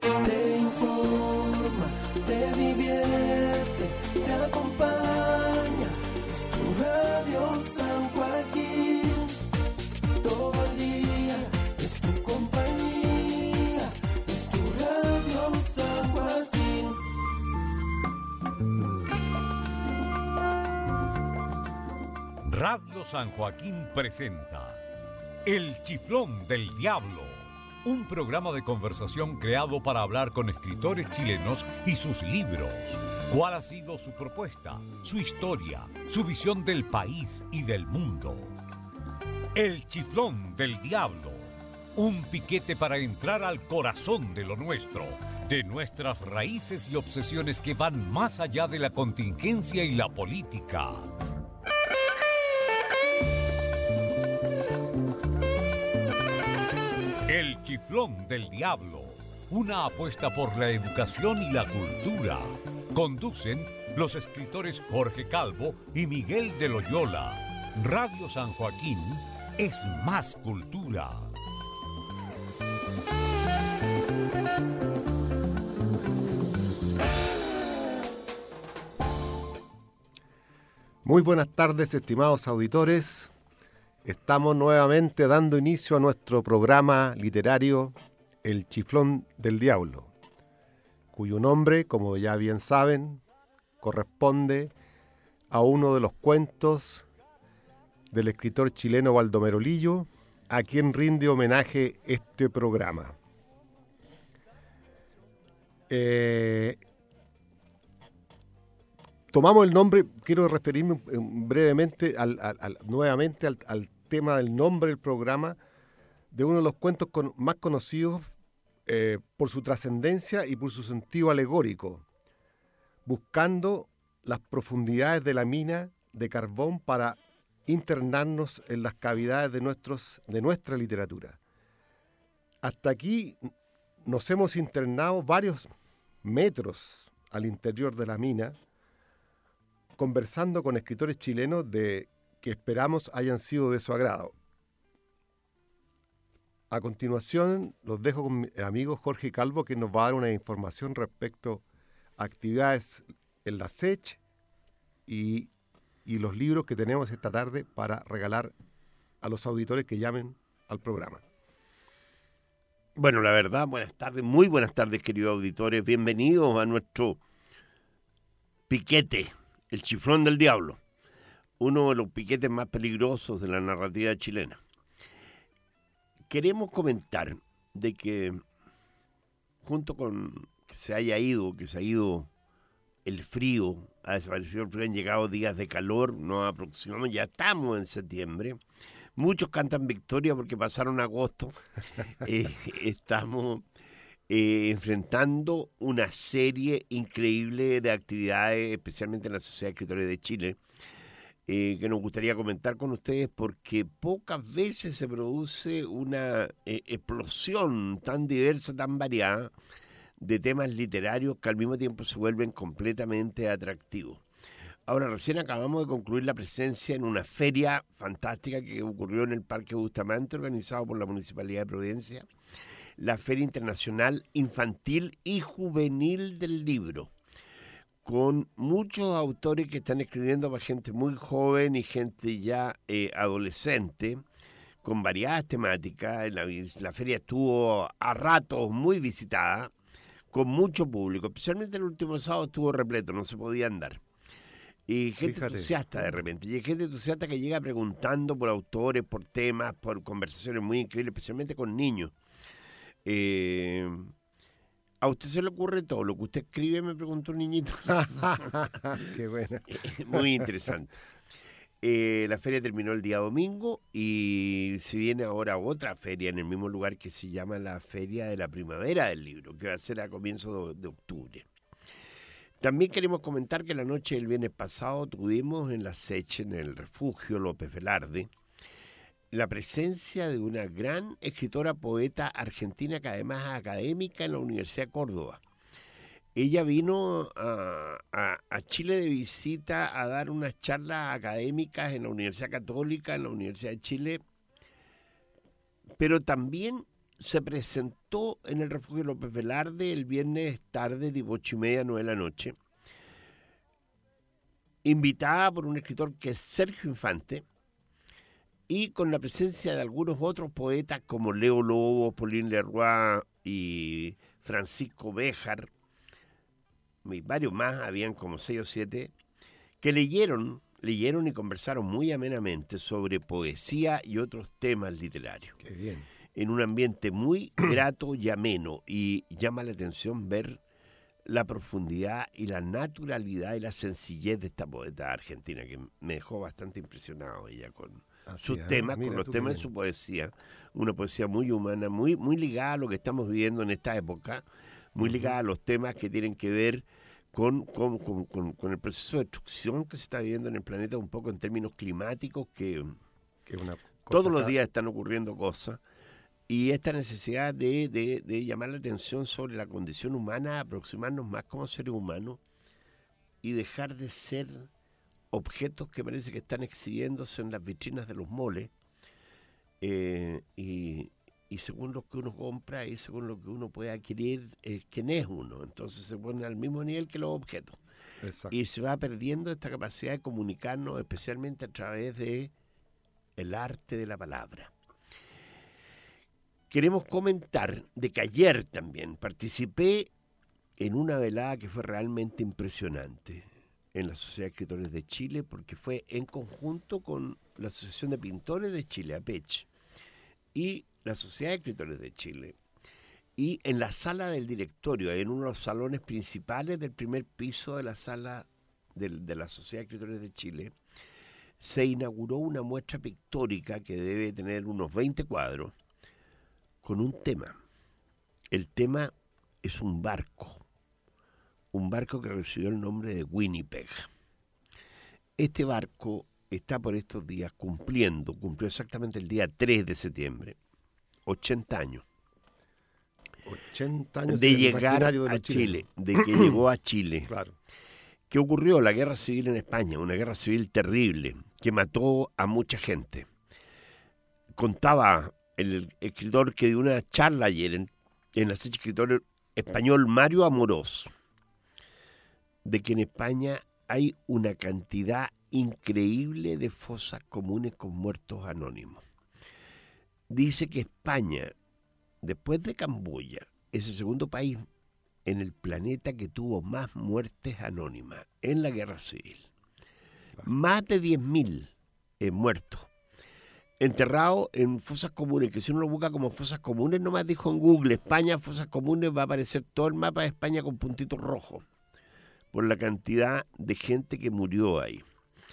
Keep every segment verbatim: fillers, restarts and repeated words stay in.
Te informa, te divierte, te acompaña. Es tu radio San Joaquín. Todo el día es tu compañía. Es tu radio San Joaquín. Radio San Joaquín presenta El Chiflón del Diablo, un programa de conversación creado para hablar con escritores chilenos y sus libros. ¿Cuál ha sido su propuesta, su historia, su visión del país y del mundo? El Chiflón del Diablo, un piquete para entrar al corazón de lo nuestro, de nuestras raíces y obsesiones que van más allá de la contingencia y la política. El Chiflón del Diablo, una apuesta por la educación y la cultura. Conducen los escritores Jorge Calvo y Miguel de Loyola. Radio San Joaquín es más cultura. Muy buenas tardes, estimados auditores. Estamos nuevamente dando inicio a nuestro programa literario El Chiflón del Diablo, cuyo nombre, como ya bien saben, corresponde a uno de los cuentos del escritor chileno Baldomero Lillo, a quien rinde homenaje este programa. Eh, tomamos el nombre, quiero referirme brevemente al, al, al, nuevamente al, al tema del nombre del programa, de uno de los cuentos con, más conocidos eh, por su trascendencia y por su sentido alegórico, buscando las profundidades de la mina de carbón para internarnos en las cavidades de, nuestros, de nuestra literatura. Hasta aquí nos hemos internado varios metros al interior de la mina, conversando con escritores chilenos de que esperamos hayan sido de su agrado. A continuación, los dejo con mi amigo Jorge Calvo, que nos va a dar una información respecto a actividades en la S E C H y, y los libros que tenemos esta tarde para regalar a los auditores que llamen al programa. Bueno, la verdad, buenas tardes, muy buenas tardes, queridos auditores. Bienvenidos a nuestro piquete, El Chiflón del Diablo, uno de los piquetes más peligrosos de la narrativa chilena. Queremos comentar de que, junto con que se haya ido, que se ha ido el frío, ha desaparecido el frío, han llegado días de calor, nos aproximamos, ya estamos en septiembre. Muchos cantan victoria porque pasaron agosto. eh, estamos eh, enfrentando una serie increíble de actividades, especialmente en la Sociedad de Escritores de Chile, eh, que nos gustaría comentar con ustedes porque pocas veces se produce una eh, explosión tan diversa, tan variada de temas literarios que al mismo tiempo se vuelven completamente atractivos. Ahora, recién acabamos de concluir la presencia en una feria fantástica que ocurrió en el Parque Bustamante, organizado por la Municipalidad de Providencia, la Feria Internacional Infantil y Juvenil del Libro, con muchos autores que están escribiendo para gente muy joven y gente ya eh, adolescente, con variadas temáticas. La, la feria estuvo a ratos muy visitada, con mucho público, especialmente el último sábado estuvo repleto, no se podía andar. Y gente Fíjate. entusiasta de repente, y hay gente entusiasta que llega preguntando por autores, por temas, por conversaciones muy increíbles, especialmente con niños. Eh, ¿A usted se le ocurre todo? ¿Lo que usted escribe? Me preguntó un niñito. Qué bueno. Muy interesante. Eh, la feria terminó el día domingo y se viene ahora otra feria en el mismo lugar que se llama la Feria de la Primavera del Libro, que va a ser a comienzos de, de octubre. También queremos comentar que la noche del viernes pasado tuvimos en la S E C H, en el Refugio López Velarde, la presencia de una gran escritora poeta argentina que además es académica en la Universidad de Córdoba. Ella vino a, a, a Chile de visita a dar unas charlas académicas en la Universidad Católica, en la Universidad de Chile, pero también se presentó en el Refugio López Velarde el viernes tarde, de ocho y media, nueve de la noche, invitada por un escritor que es Sergio Infante, y con la presencia de algunos otros poetas como Leo Lobo, Pauline Leroy y Francisco Béjar, y varios más, habían como seis o siete, que leyeron, leyeron y conversaron muy amenamente sobre poesía y otros temas literarios. Qué bien. En un ambiente muy grato y ameno, y llama la atención ver la profundidad y la naturalidad y la sencillez de esta poeta argentina, que me dejó bastante impresionado ella con Así sus es, temas, mira con los tú temas qué de su bien. poesía, una poesía muy humana, muy, muy ligada a lo que estamos viviendo en esta época, muy Ujú. ligada a los temas que tienen que ver con, con, con, con, con el proceso de destrucción que se está viviendo en el planeta, un poco en términos climáticos, que Que una cosa todos los acá- días están ocurriendo cosas, y esta necesidad de, de, de llamar la atención sobre la condición humana, aproximarnos más como seres humanos y dejar de ser objetos que parece que están exhibiéndose en las vitrinas de los moles, eh, y, y según lo que uno compra y según lo que uno puede adquirir, es quién es uno. Entonces se pone al mismo nivel que los objetos. Exacto. Y se va perdiendo esta capacidad de comunicarnos, especialmente a través de el arte de la palabra. Queremos comentar de que ayer también participé en una velada que fue realmente impresionante en la Sociedad de Escritores de Chile, porque fue en conjunto con la Asociación de Pintores de Chile, APECH, y la Sociedad de Escritores de Chile. Y en la sala del directorio, en uno de los salones principales del primer piso de la sala del, de la Sociedad de Escritores de Chile, se inauguró una muestra pictórica que debe tener unos veinte cuadros, con un tema. El tema es un barco, un barco que recibió el nombre de Winnipeg. Este barco está por estos días cumpliendo, cumplió exactamente el día tres de septiembre, ochenta años. ochenta años De en el llegar imaginario de a los chilenos. Chile, de que llegó a Chile. Claro. ¿Qué ocurrió? La guerra civil en España, una guerra civil terrible, que mató a mucha gente. Contaba el escritor que dio una charla ayer en, en la sede escritor español Mario Amorós, de que en España hay una cantidad increíble de fosas comunes con muertos anónimos. Dice que España, después de Camboya, es el segundo país en el planeta que tuvo más muertes anónimas en la guerra civil. Más de diez mil eh, muertos enterrados en fosas comunes, que si uno lo busca como fosas comunes, nomás dijo en Google, España, fosas comunes, va a aparecer todo el mapa de España con puntitos rojos, por la cantidad de gente que murió ahí.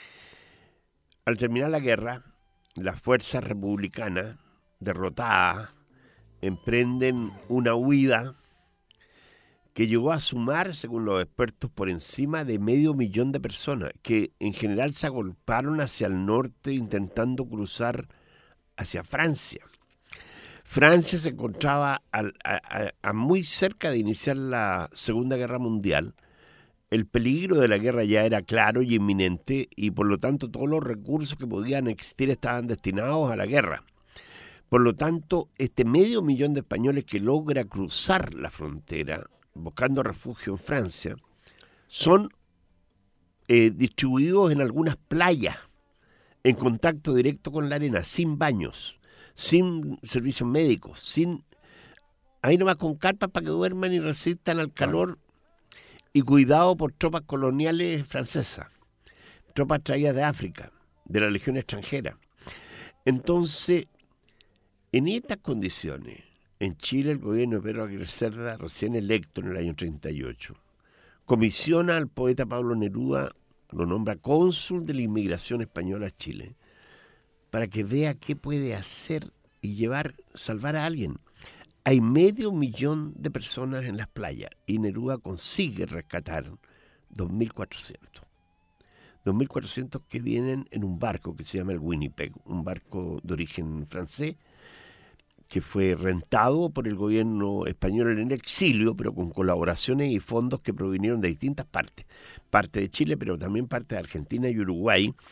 Al terminar la guerra, las fuerzas republicanas, derrotadas, emprenden una huida que llegó a sumar, según los expertos, por encima de medio millón de personas, que en general se agolparon hacia el norte intentando cruzar hacia Francia. Francia se encontraba al, a, a, a muy cerca de iniciar la Segunda Guerra Mundial. El peligro de la guerra ya era claro y inminente, y por lo tanto todos los recursos que podían existir estaban destinados a la guerra. Por lo tanto, este medio millón de españoles que logra cruzar la frontera buscando refugio en Francia son eh, distribuidos en algunas playas en contacto directo con la arena, sin baños, sin servicios médicos, sin ahí nomás con carpas para que duerman y resistan al calor, y cuidado por tropas coloniales francesas, tropas traídas de África, de la Legión extranjera. Entonces, en estas condiciones, en Chile el gobierno de Pedro Aguirre Cerda, recién electo en el año treinta y ocho, comisiona al poeta Pablo Neruda, lo nombra cónsul de la inmigración española a Chile, para que vea qué puede hacer y llevar, salvar a alguien. Hay medio millón de personas en las playas y Neruda consigue rescatar dos mil cuatrocientos. dos mil cuatrocientos que vienen en un barco que se llama el Winnipeg, un barco de origen francés, que fue rentado por el gobierno español en el exilio, pero con colaboraciones y fondos que provinieron de distintas partes. Parte de Chile, pero también parte de Argentina y Uruguay.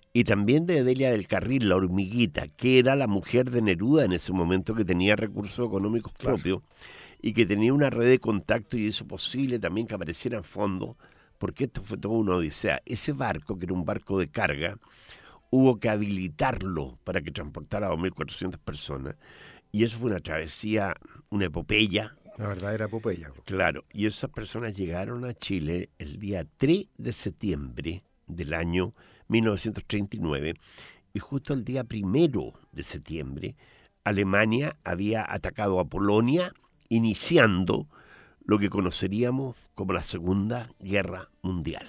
y también de Delia del Carril, la hormiguita, que era la mujer de Neruda en ese momento, que tenía recursos económicos Claro. propios y que tenía una red de contacto y hizo posible también que aparecieran fondos, porque esto fue toda una odisea. Ese barco, que era un barco de carga, hubo que habilitarlo para que transportara a dos mil cuatrocientas personas, y eso fue una travesía, una epopeya. La verdadera epopeya. Claro, y esas personas llegaron a Chile el día tres de septiembre del año mil novecientos treinta y nueve, y justo el día primero de septiembre Alemania había atacado a Polonia, iniciando lo que conoceríamos como la Segunda Guerra Mundial.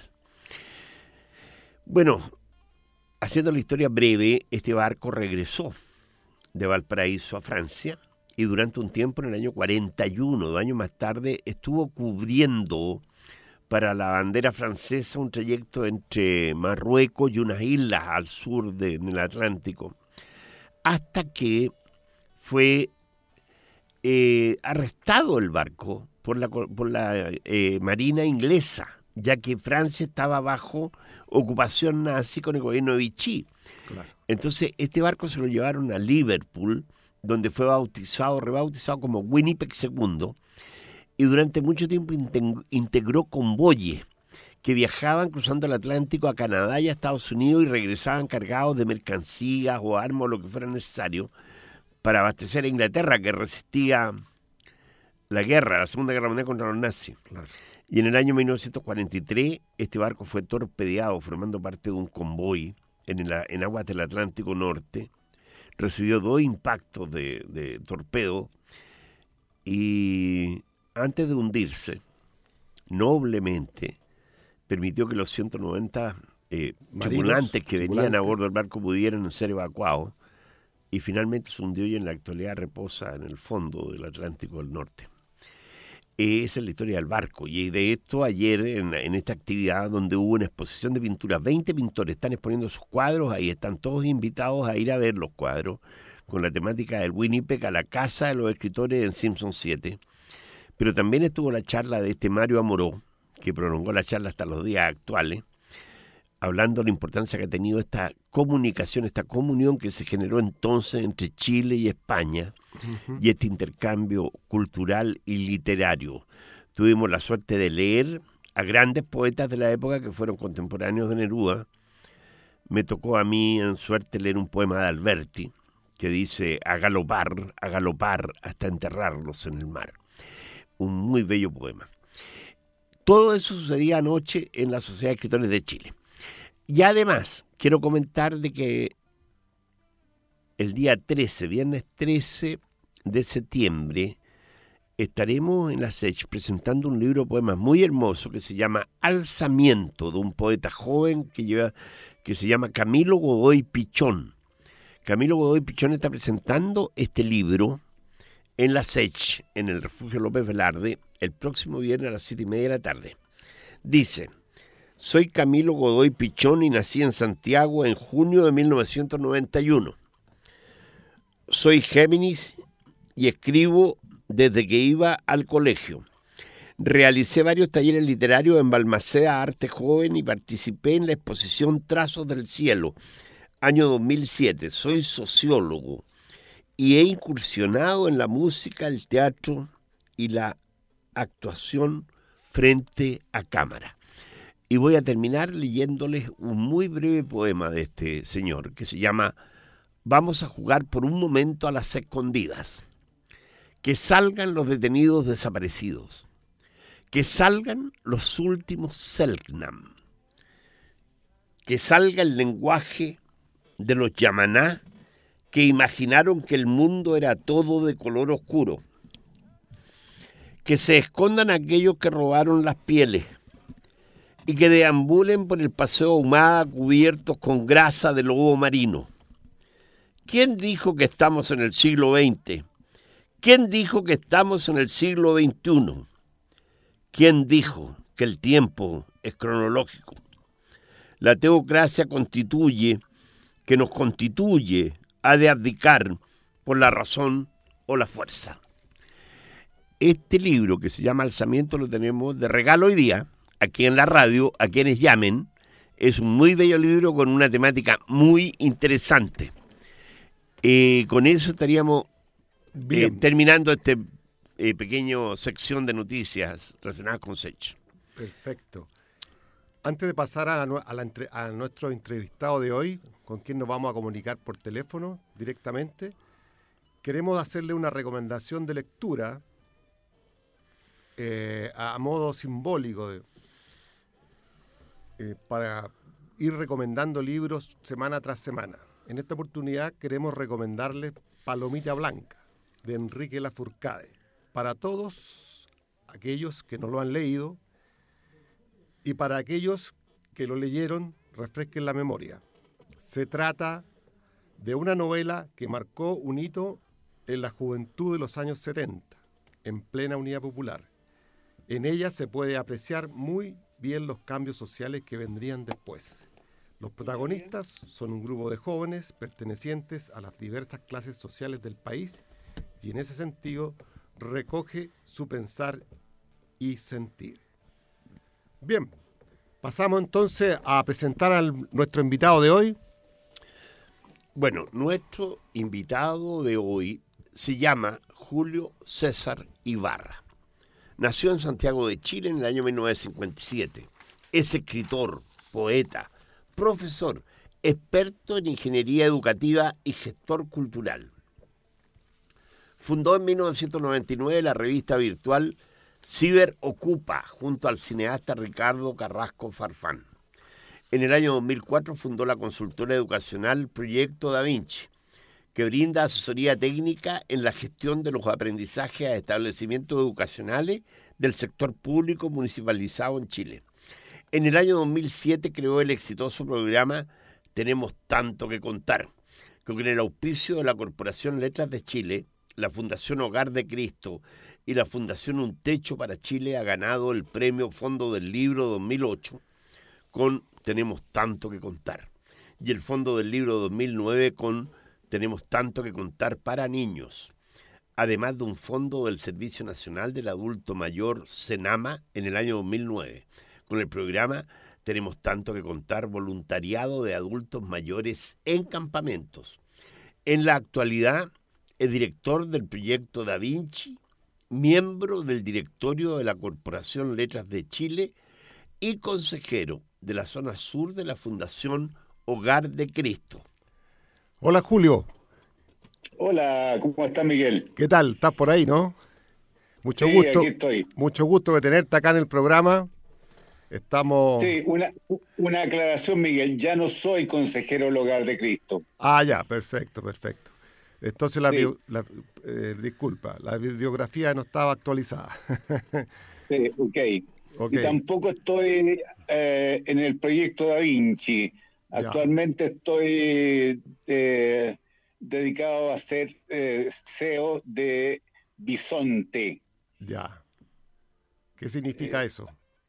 Bueno, haciendo la historia breve, este barco regresó de Valparaíso a Francia, y durante un tiempo, en el año cuarenta y uno, dos años más tarde, estuvo cubriendo para la bandera francesa un trayecto entre Marruecos y unas islas al sur de, del Atlántico, hasta que fue eh, arrestado el barco por la, por la eh, Marina inglesa, ya que Francia estaba bajo ocupación nazi con el gobierno de Vichy. Claro. Entonces, este barco se lo llevaron a Liverpool, donde fue bautizado, rebautizado como Winnipeg segundo, y durante mucho tiempo integró convoyes que viajaban cruzando el Atlántico a Canadá y a Estados Unidos y regresaban cargados de mercancías o armas o lo que fuera necesario para abastecer a Inglaterra, que resistía la guerra, la Segunda Guerra Mundial contra los nazis. Claro. Y en el año mil novecientos cuarenta y tres este barco fue torpedeado formando parte de un convoy en, el, en aguas del Atlántico Norte. Recibió dos impactos de, de torpedo y antes de hundirse, noblemente permitió que los ciento noventa eh, Marinos, tripulantes que venían a tripulantes. bordo del barco pudieran ser evacuados, y finalmente se hundió y en la actualidad reposa en el fondo del Atlántico del Norte. Esa es la historia del barco, y de esto ayer en, en esta actividad donde hubo una exposición de pinturas, veinte pintores están exponiendo sus cuadros, ahí están todos invitados a ir a ver los cuadros con la temática del Winnipeg, a la casa de los escritores en Simpson siete, pero también estuvo la charla de este Mario Amoró, que prolongó la charla hasta los días actuales, hablando de la importancia que ha tenido esta comunicación, esta comunión que se generó entonces entre Chile y España, uh-huh. y este intercambio cultural y literario. Tuvimos la suerte de leer a grandes poetas de la época que fueron contemporáneos de Neruda. Me tocó a mí en suerte leer un poema de Alberti que dice: a galopar, a galopar hasta enterrarlos en el mar. Un muy bello poema. Todo eso sucedía anoche en la Sociedad de Escritores de Chile. Y además, quiero comentar de que el día trece, viernes trece de septiembre, estaremos en la S E C presentando un libro de poemas muy hermoso que se llama Alzamiento, de un poeta joven que, lleva, que se llama Camilo Godoy Pichón. Camilo Godoy Pichón está presentando este libro en la S E C, en el Refugio López Velarde, el próximo viernes a las siete y media de la tarde. Dice: soy Camilo Godoy Pichón y nací en Santiago en junio de mil novecientos noventa y uno. Soy Géminis y escribo desde que iba al colegio. Realicé varios talleres literarios en Balmaceda Arte Joven y participé en la exposición Trazos del Cielo, año dos mil siete. Soy sociólogo y he incursionado en la música, el teatro y la actuación frente a cámara. Y voy a terminar leyéndoles un muy breve poema de este señor que se llama Vamos a jugar por un momento a las escondidas. Que salgan los detenidos desaparecidos. Que salgan los últimos Selknam. Que salga el lenguaje de los Yamaná que imaginaron que el mundo era todo de color oscuro. Que se escondan aquellos que robaron las pieles y que deambulen por el paseo Ahumada cubiertos con grasa de lobo marino. ¿Quién dijo que estamos en el siglo veinte? ¿Quién dijo que estamos en el siglo veintiuno? ¿Quién dijo que el tiempo es cronológico? La teocracia constituye, que nos constituye, ha de abdicar por la razón o la fuerza. Este libro, que se llama Alzamiento, lo tenemos de regalo hoy día, aquí en la radio, a quienes llamen, Es un muy bello libro con una temática muy interesante. Eh, con eso estaríamos eh, terminando este eh, pequeño sección de noticias relacionadas con Sech. Perfecto. Antes de pasar a, a, la entre, a nuestro entrevistado de hoy, con quien nos vamos a comunicar por teléfono directamente, queremos hacerle una recomendación de lectura eh, a modo simbólico de, eh, para ir recomendando libros semana tras semana. En esta oportunidad queremos recomendarles Palomita Blanca, de Enrique Lafourcade, para todos aquellos que no lo han leído y para aquellos que lo leyeron, refresquen la memoria. Se trata de una novela que marcó un hito en la juventud de los años setenta, en plena Unidad Popular. En ella se puede apreciar muy bien los cambios sociales que vendrían después. Los protagonistas son un grupo de jóvenes pertenecientes a las diversas clases sociales del país y en ese sentido recoge su pensar y sentir. Bien, pasamos entonces a presentar a nuestro invitado de hoy. Bueno, nuestro invitado de hoy se llama Julio César Ibarra. Nació en Santiago de Chile en el año mil novecientos cincuenta y siete. Es escritor, poeta, profesor, experto en ingeniería educativa y gestor cultural. Fundó en mil novecientos noventa y nueve la revista virtual Ciber Ocupa, junto al cineasta Ricardo Carrasco Farfán. En el año dos mil cuatro fundó la consultora educacional Proyecto Da Vinci, que brinda asesoría técnica en la gestión de los aprendizajes a establecimientos educacionales del sector público municipalizado en Chile. En el año dos mil siete creó el exitoso programa Tenemos Tanto que Contar, que con el auspicio de la Corporación Letras de Chile, la Fundación Hogar de Cristo y la Fundación Un Techo para Chile ha ganado el premio Fondo del Libro dos mil ocho con Tenemos Tanto que Contar y el Fondo del Libro dos mil nueve con Tenemos Tanto que Contar para niños, además de un fondo del Servicio Nacional del Adulto Mayor, SENAMA, en el año dos mil nueve, con el programa Tenemos Tanto que Contar, voluntariado de adultos mayores en campamentos. En la actualidad es director del Proyecto Da Vinci, miembro del directorio de la Corporación Letras de Chile y consejero de la zona sur de la Fundación Hogar de Cristo. Hola, Julio. Hola, ¿cómo estás, Miguel? ¿Qué tal? ¿Estás por ahí, no? Mucho sí, gusto. Aquí estoy. Mucho gusto de tenerte acá en el programa. Estamos... Sí, una, una aclaración, Miguel. Ya no soy consejero del Hogar de Cristo. Ah, ya, perfecto, perfecto. Entonces, la, sí. bio, la eh, disculpa, la bibliografía no estaba actualizada. sí, ok. okay. Y tampoco estoy eh, en el Proyecto Da Vinci. Actualmente ya. estoy eh, dedicado a ser eh, C E O de Bisonte. Ya. ¿Qué significa eh, eso?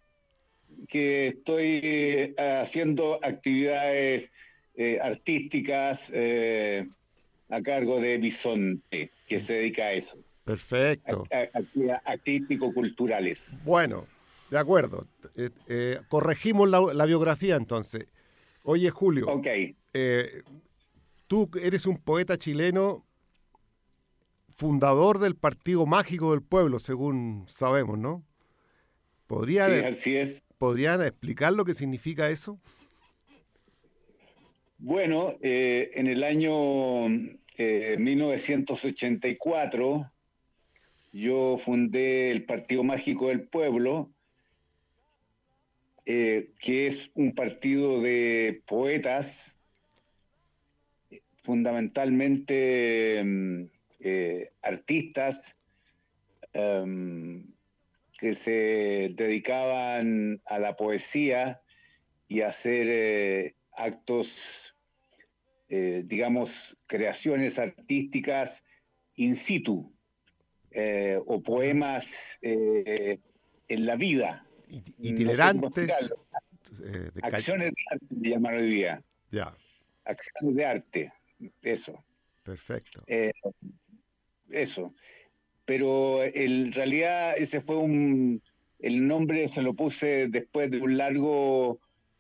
Que estoy eh, haciendo actividades eh, artísticas eh, a cargo de Bisonte, que se dedica a eso. Perfecto. Actividades artístico-culturales. Bueno, de acuerdo. Eh, eh, corregimos la, la biografía entonces. Oye, Julio, okay. eh, tú eres un poeta chileno, fundador del Partido Mágico del Pueblo, según sabemos, ¿no? ¿Podría, sí, así es. ¿Podrían explicar lo que significa eso? Bueno, eh, en el año eh, mil novecientos ochenta y cuatro yo fundé el Partido Mágico del Pueblo, Eh, que es un partido de poetas, fundamentalmente eh, artistas, um, que se dedicaban a la poesía y a hacer eh, actos, eh, digamos, creaciones artísticas in situ, eh, o poemas eh, en la vida. Itinerantes. No sé eh, de acciones de arte me llaman hoy día. Ya. Acciones de arte, eso. Perfecto. Eh, eso. Pero en realidad ese fue un... El nombre se lo puse después de un largo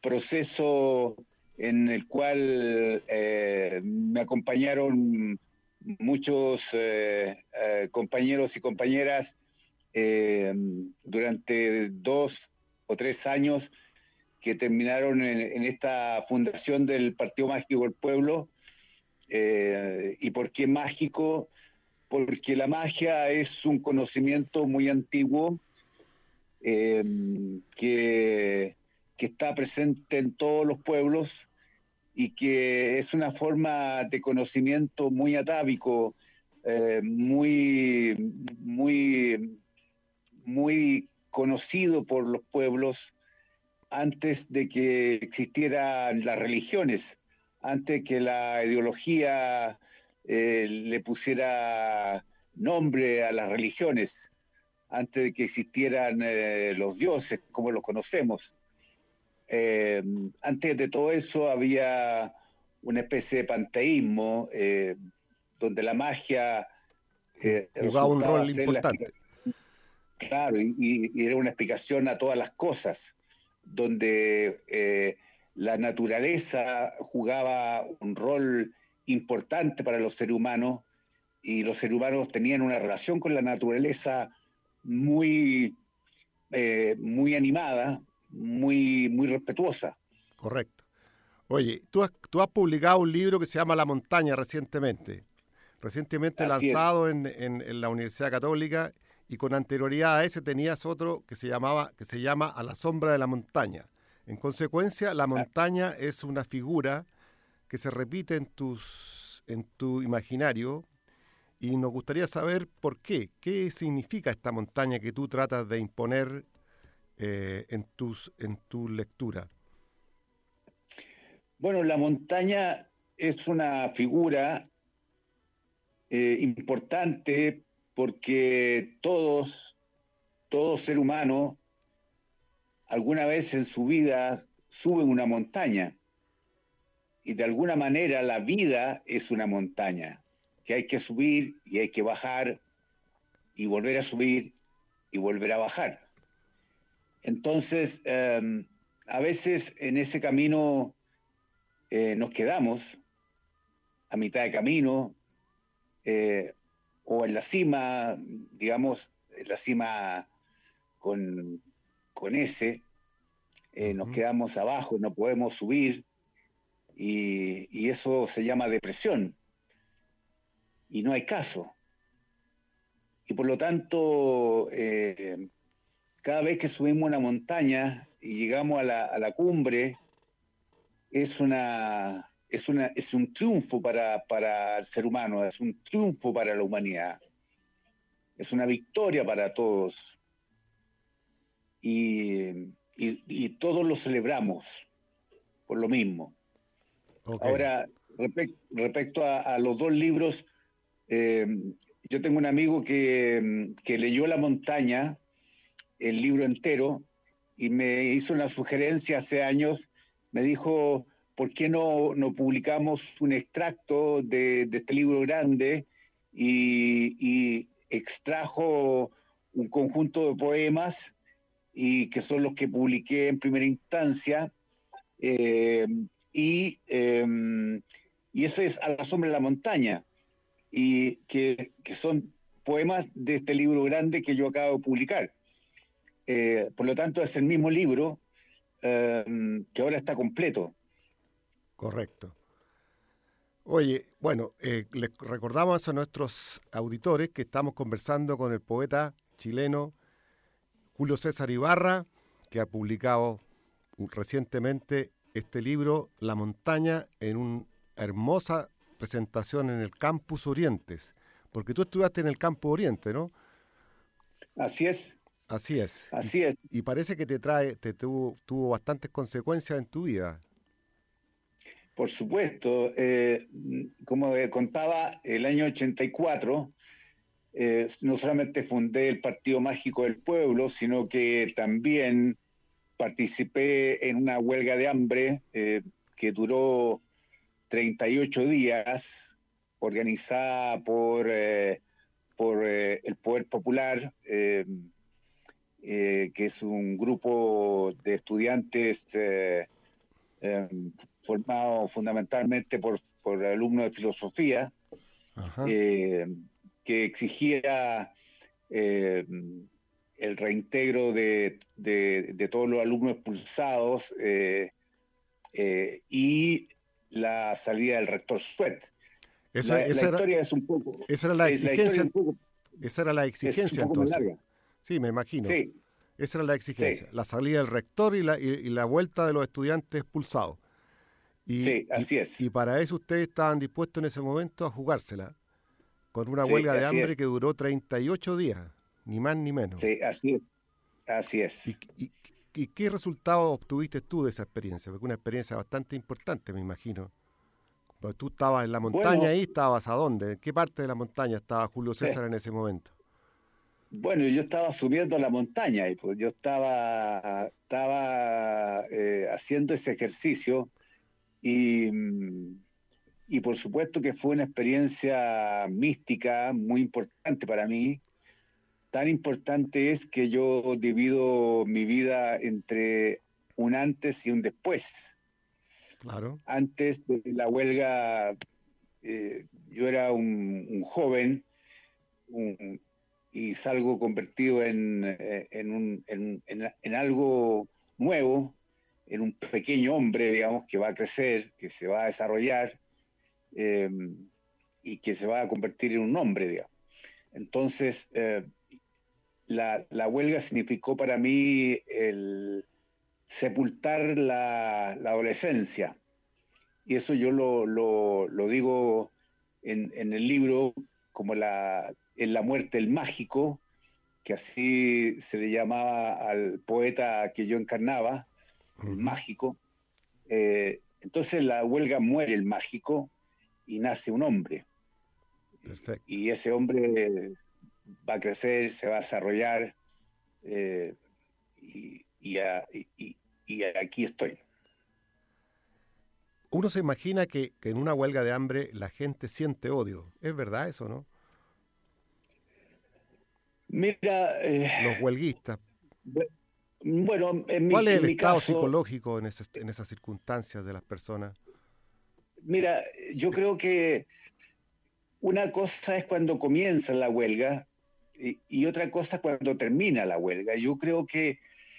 proceso en el cual eh, me acompañaron muchos eh, eh, compañeros y compañeras eh, durante dos o tres años que terminaron en, en esta fundación del Partido Mágico del Pueblo. Eh, ¿Y por qué mágico? Porque la magia es un conocimiento muy antiguo eh, que, que está presente en todos los pueblos y que es una forma de conocimiento muy atávico, eh, muy, muy, muy conocido por los pueblos antes de que existieran las religiones, antes que la ideología eh, le pusiera nombre a las religiones, antes de que existieran eh, los dioses como los conocemos. Eh, antes de todo eso había una especie de panteísmo eh, donde la magia eh, jugaba un rol importante. Claro, y, y era una explicación a todas las cosas, donde eh, la naturaleza jugaba un rol importante para los seres humanos y los seres humanos tenían una relación con la naturaleza muy, eh, muy animada, muy, muy respetuosa. Correcto. Oye, tú has, tú has publicado un libro que se llama La Montaña recientemente, recientemente Así lanzado en, en, en la Universidad Católica, y con anterioridad a ese tenías otro que se llamaba que se llama A la sombra de la montaña. En consecuencia, la montaña es una figura que se repite en tus en tu imaginario y nos gustaría saber por qué. ¿Qué significa esta montaña que tú tratas de imponer eh, en tus en tu lectura? Bueno, la montaña es una figura eh, importante porque todos, todo ser humano, alguna vez en su vida sube una montaña. Y de alguna manera la vida es una montaña, que hay que subir y hay que bajar, y volver a subir y volver a bajar. Entonces, eh, a veces en ese camino eh, nos quedamos a mitad de camino, eh, o en la cima, digamos, en la cima con, con S, eh, uh-huh. Nos quedamos abajo, no podemos subir, y, y eso se llama depresión, y no hay caso. Y por lo tanto, eh, cada vez que subimos una montaña y llegamos a la, a la cumbre, es una... Es, una, es un triunfo para, para el ser humano, es un triunfo para la humanidad, es una victoria para todos. Y, y, y todos lo celebramos por lo mismo. Okay. Ahora, respe- respecto a, a los dos libros, eh, yo tengo un amigo que, que leyó La Montaña, el libro entero, y me hizo una sugerencia hace años, me dijo... ¿Por qué no, no publicamos un extracto de, de este libro grande? Y, y extrajo un conjunto de poemas, y que son los que publiqué en primera instancia. Eh, y, eh, y eso es A la sombra de la montaña, y que, que son poemas de este libro grande que yo acabo de publicar. Eh, por lo tanto, es el mismo libro eh, que ahora está completo. Correcto. Oye, bueno, eh, les recordamos a nuestros auditores que estamos conversando con el poeta chileno Julio César Ibarra, que ha publicado recientemente este libro, La Montaña, en una hermosa presentación en el Campus Orientes, porque tú estudiaste en el Campus Oriente, ¿no? Así es. Así es. Así es. Y, y parece que te trae, te tuvo, tuvo bastantes consecuencias en tu vida. Por supuesto, eh, como contaba, el año ochenta y cuatro, eh, no solamente fundé el Partido Mágico del Pueblo, sino que también participé en una huelga de hambre eh, que duró treinta y ocho días, organizada por, eh, por eh, el Poder Popular, eh, eh, que es un grupo de estudiantes eh, eh, formado fundamentalmente por, por alumnos de filosofía, eh, que exigía eh, el reintegro de, de, de todos los alumnos expulsados eh, eh, y la salida del rector Suet. Eso, la, esa, la era, historia es un poco... esa era la exigencia. La poco, esa era la exigencia, entonces. Sí, me imagino. Sí. Esa era la exigencia. Sí. La salida del rector y la, y, y la vuelta de los estudiantes expulsados. Y, sí, así y, es. Y para eso ustedes estaban dispuestos en ese momento a jugársela, con una sí, huelga de hambre es. que duró treinta y ocho días, ni más ni menos. Sí, así es. Así es. ¿Y, y, y qué resultados obtuviste tú de esa experiencia? Porque una experiencia bastante importante, me imagino. Porque tú estabas en la montaña bueno, ahí, ¿estabas a dónde? ¿En qué parte de la montaña estaba Julio César sí. en ese momento? Bueno, yo estaba subiendo la montaña y pues yo estaba, estaba eh, haciendo ese ejercicio y, y por supuesto que fue una experiencia mística muy importante para mí. Tan importante es que yo divido mi vida entre un antes y un después. Claro. Antes de la huelga, eh, yo era un, un joven, un, y salgo convertido en, en, un, en, en, en algo nuevo, en un pequeño hombre, digamos, que va a crecer, que se va a desarrollar eh, y que se va a convertir en un hombre, digamos. Entonces, eh, la, la huelga significó para mí el sepultar la, la adolescencia. Y eso yo lo, lo, lo digo en, en el libro como la... en La muerte del mágico, que así se le llamaba al poeta que yo encarnaba, uh-huh. el mágico. Eh, entonces la huelga muere el mágico y nace un hombre. Perfecto. Y ese hombre va a crecer, se va a desarrollar, eh, y, y, a, y, y aquí estoy. Uno se imagina que, que en una huelga de hambre la gente siente odio. ¿Es verdad eso, no? Mira, eh, los huelguistas. Bueno, en mi, ¿Cuál es en el mi estado caso, psicológico en, ese, en esas circunstancias de las personas? Mira, yo creo que una cosa es cuando comienza la huelga y, y otra cosa es cuando termina la huelga. Yo creo que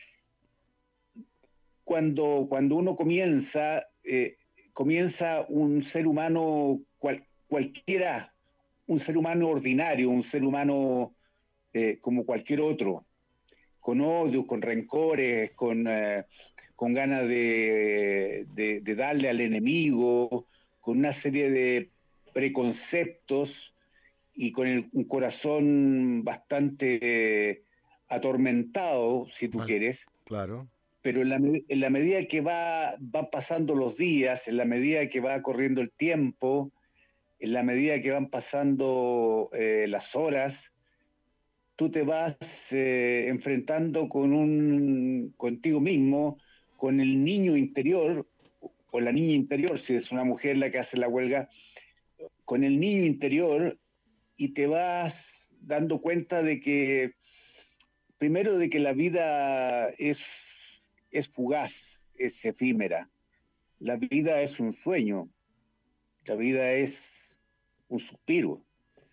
cuando, cuando uno comienza, eh, comienza un ser humano cual, cualquiera, un ser humano ordinario, un ser humano eh, como cualquier otro, con odio, con rencores, con, eh, con ganas de, de, de darle al enemigo, con una serie de preconceptos y con el, un corazón bastante eh, atormentado, si tú Mal, quieres. Claro. Pero en la, en la medida que va, va pasando los días, en la medida que va corriendo el tiempo, en la medida que van pasando eh, las horas, tú te vas eh, enfrentando con un, contigo mismo, con el niño interior, o la niña interior, si es una mujer la que hace la huelga, con el niño interior, y te vas dando cuenta de que, primero, de que la vida es, es fugaz, es efímera. La vida es un sueño, la vida es un suspiro.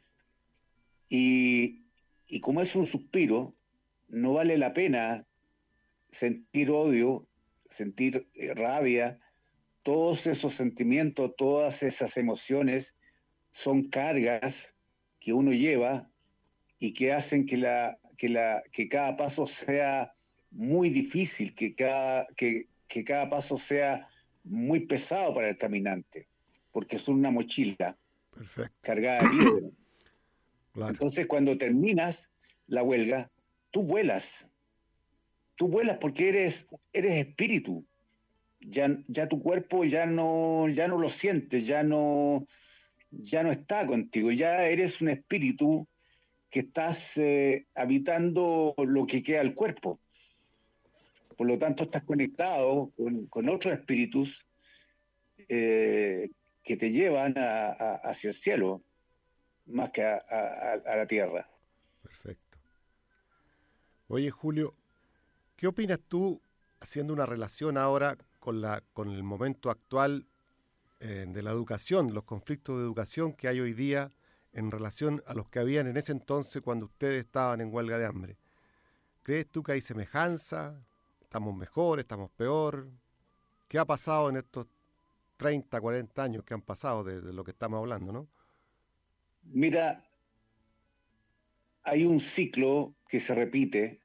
Y, y como es un suspiro, no vale la pena sentir odio, sentir rabia. Todos esos sentimientos, todas esas emociones son cargas que uno lleva y que hacen que, la, que, la, que cada paso sea muy difícil, que cada, que, que cada paso sea muy pesado para el caminante, porque son una mochila. Perfecto. Cargada de piedra. Claro. Entonces, cuando terminas la huelga, tú vuelas. Tú vuelas porque eres, eres espíritu. Ya, ya tu cuerpo ya no, ya no lo sientes, ya no, ya no está contigo. Ya eres un espíritu que estás eh, habitando lo que queda del cuerpo. Por lo tanto, estás conectado con, con otros espíritus eh, que te llevan a, a, hacia el cielo, más que a, a, a la tierra. Perfecto. Oye, Julio, ¿qué opinas tú, haciendo una relación ahora con, la, con el momento actual eh, de la educación, los conflictos de educación que hay hoy día en relación a los que habían en ese entonces cuando ustedes estaban en huelga de hambre. ¿Crees tú que hay semejanza? ¿Estamos mejor? ¿Estamos peor? ¿Qué ha pasado en estos treinta, cuarenta años que han pasado de, de lo que estamos hablando, no? Mira, hay un ciclo que se repite.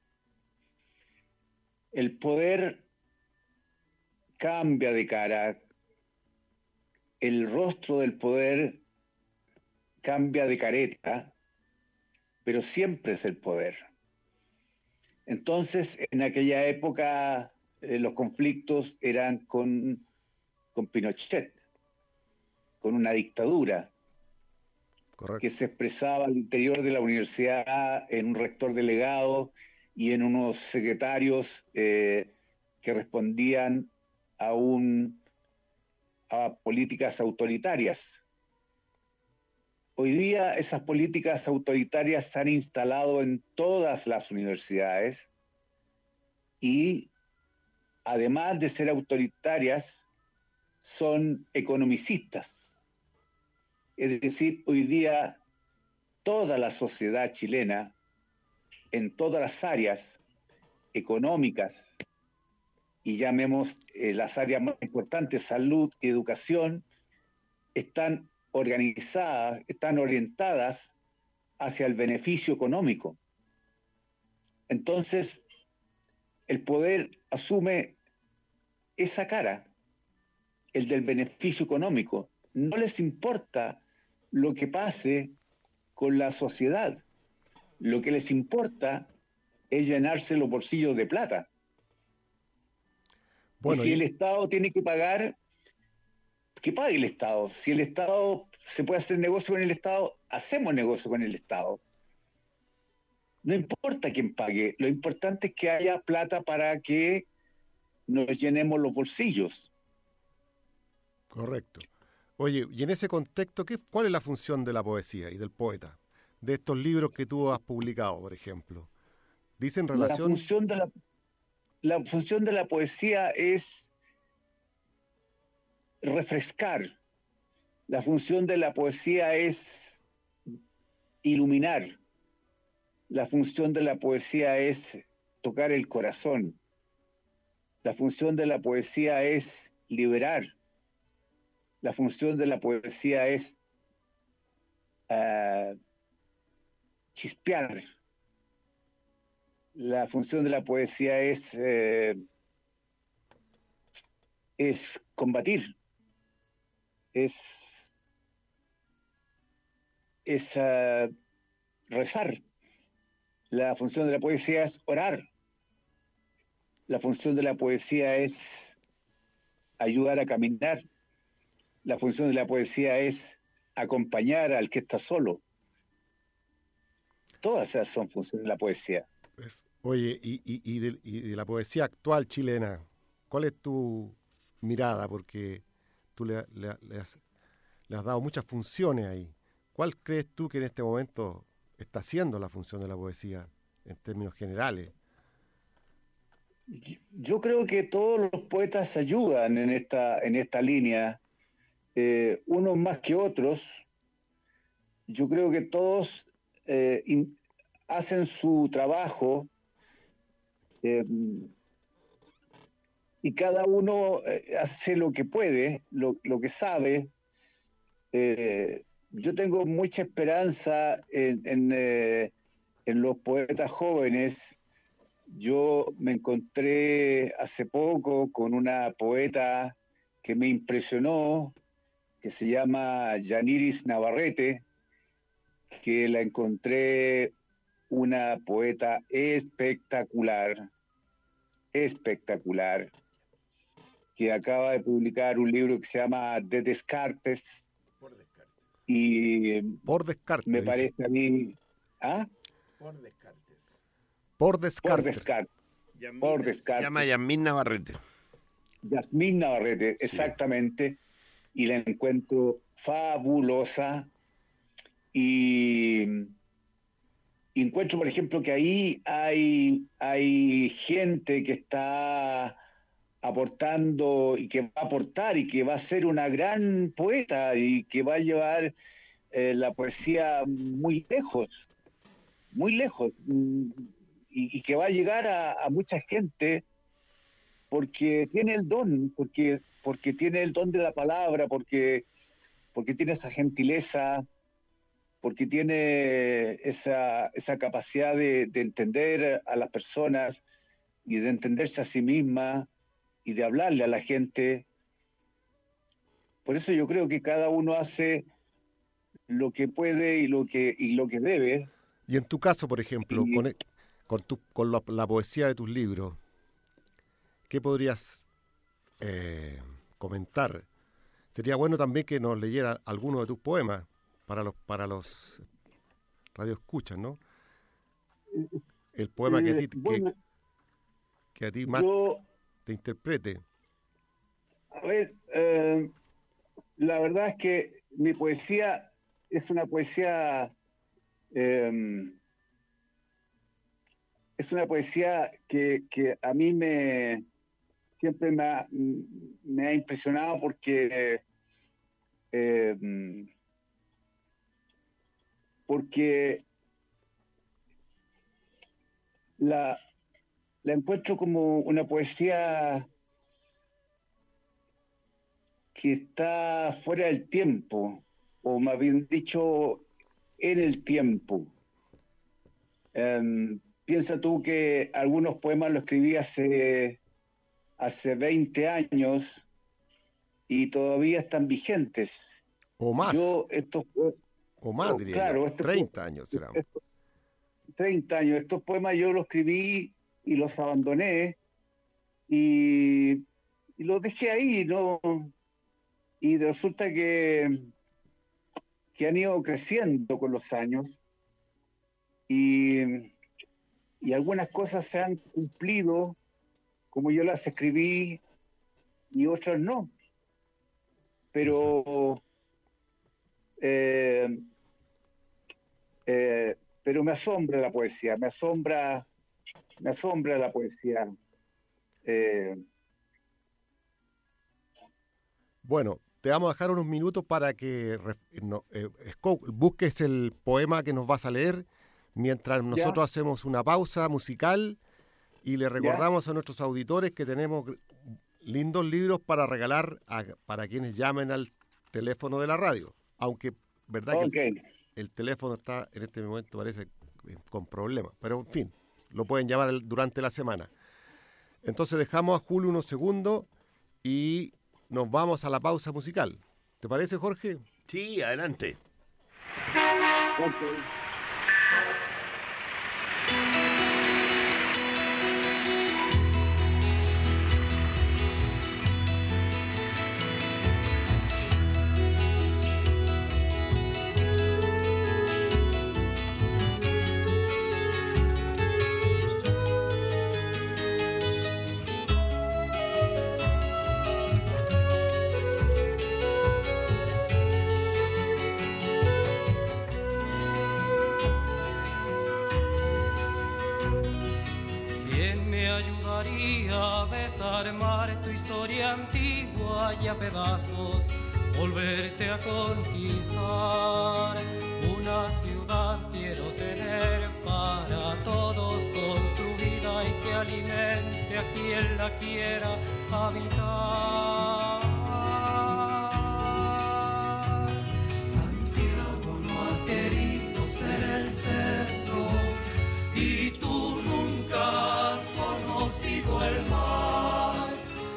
El poder cambia de cara. El rostro del poder cambia de careta, pero siempre es el poder. Entonces, en aquella época, eh, los conflictos eran con, con Pinochet, con una dictadura. Correcto. Que se expresaba al interior de la universidad en un rector delegado y en unos secretarios eh, que respondían a, un, a políticas autoritarias. Hoy día esas políticas autoritarias se han instalado en todas las universidades y además de ser autoritarias, son economicistas. Es decir, hoy día toda la sociedad chilena, en todas las áreas económicas, y llamemos eh, las áreas más importantes, salud y educación, están organizadas, están orientadas hacia el beneficio económico. Entonces, el poder asume esa cara, el del beneficio económico. No les importa lo que pase con la sociedad. Lo que les importa es llenarse los bolsillos de plata. Bueno, y si y... el Estado tiene que pagar, que pague el Estado. Si el Estado se puede hacer negocio con el Estado, hacemos negocio con el Estado. No importa quién pague, lo importante es que haya plata para que nos llenemos los bolsillos. Correcto. Oye, y en ese contexto, ¿qué, ¿cuál es la función de la poesía y del poeta? De estos libros que tú has publicado, por ejemplo. ¿Dicen relación? La función de la, la función de la poesía es refrescar. La función de la poesía es iluminar. La función de la poesía es tocar el corazón. La función de la poesía es liberar. La función de la poesía es uh, chispear. La función de la poesía es, eh, es combatir. Es, es uh, rezar. La función de la poesía es orar. La función de la poesía es ayudar a caminar. La función de la poesía es acompañar al que está solo. Todas esas son funciones de la poesía. Oye, y, y, y, de, y de la poesía actual chilena, ¿cuál es tu mirada? Porque tú le, le, le, has, le has dado muchas funciones ahí. ¿Cuál crees tú que en este momento está haciendo la función de la poesía en términos generales? Yo creo que todos los poetas ayudan en esta, en esta línea, eh, unos más que otros. Yo creo que todos eh, in, hacen su trabajo eh, y cada uno eh, hace lo que puede, lo, lo que sabe. Eh, yo tengo mucha esperanza en, en, eh, en los poetas jóvenes. Yo me encontré hace poco con una poeta que me impresionó, que se llama Yaniris Navarrete, que la encontré una poeta espectacular, espectacular, que acaba de publicar un libro que se llama De Descartes. Por Descartes. Y Por Descartes, me dice. parece a mí... ¿Ah? Por Descartes. Por Descartes. Por Descartes. Yasmín, Por Descartes. Se llama Yasmín Navarrete. Yasmín Navarrete, exactamente. Sí. Y la encuentro fabulosa. Y, y encuentro, por ejemplo, que ahí hay, hay gente que está aportando y que va a aportar y que va a ser una gran poeta y que va a llevar eh, la poesía muy lejos, muy lejos, y, y que va a llegar a, a mucha gente porque tiene el don, porque, porque tiene el don de la palabra, porque, porque tiene esa gentileza, porque tiene esa, esa capacidad de, de entender a las personas y de entenderse a sí misma y de hablarle a la gente. Por eso yo creo que cada uno hace lo que puede y lo que, y lo que debe. Y en tu caso, por ejemplo, y, con, con, tu, con la, la poesía de tus libros, ¿qué podrías eh, comentar? Sería bueno también que nos leyera alguno de tus poemas para los para los radioescuchas, ¿no? El poema que a ti, bueno, que, que a ti más yo, te interprete. A ver, eh, la verdad es que mi poesía es una poesía eh, es una poesía que, que a mí me siempre me ha, me ha impresionado porque eh, porque la, la encuentro como una poesía que está fuera del tiempo, o más bien dicho, en el tiempo. Um, piensa tú que algunos poemas los escribí hace, hace veinte años y todavía están vigentes. O más. Yo estos O más, oh, diría claro, yo. estos, treinta años será. Estos, treinta años. Estos poemas yo los escribí y los abandoné y, y los dejé ahí, ¿no? Y resulta que, que han ido creciendo con los años y, y algunas cosas se han cumplido como yo las escribí y otras no. Pero... Eh, eh, pero me asombra la poesía, me asombra, me asombra la poesía. Eh, bueno, te vamos a dejar unos minutos para que no, eh, busques el poema que nos vas a leer mientras nosotros ¿Ya? hacemos una pausa musical y le recordamos ¿Ya? a nuestros auditores que tenemos lindos libros para regalar a, para quienes llamen al teléfono de la radio. Aunque, verdad okay. que el, el teléfono está en este momento parece con problemas, pero en fin, lo pueden llamar el, durante la semana. Entonces dejamos a Julio unos segundos y nos vamos a la pausa musical. ¿Te parece, Jorge? Sí, adelante. Okay. Y a pedazos volverte a conquistar. Una ciudad quiero tener para todos construida y que alimente a quien la quiera habitar. Santiago, no has querido ser el centro y tú nunca has conocido el mar.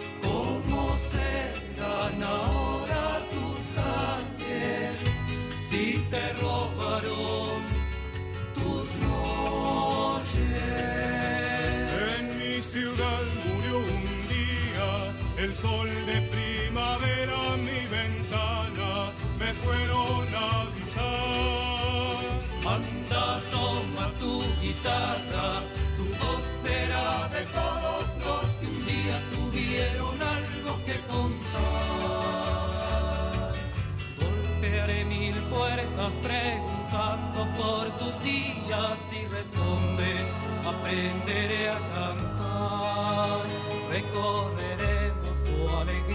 Ahora tus calles, si te robaron tus noches. En mi ciudad murió un día el sol de primavera a mi ventana, me fueron a avisar. Anda, toma tu guitarra, tu voz será de todos los que un día tuvieron algo que contar. Golpearé mil puertas preguntando por tus días y responde, aprenderé a cantar, recorreré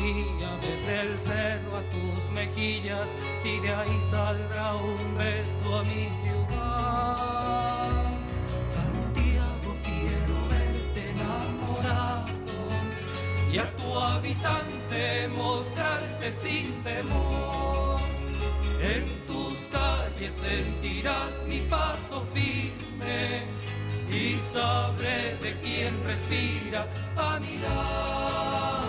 alegría desde el cerro a tus mejillas y de ahí saldrá un beso a mi ciudad. Santiago, quiero verte enamorado y a tu habitante mostrarte sin temor. En tus calles sentirás mi paso firme y sabré de quién respira a mi lado.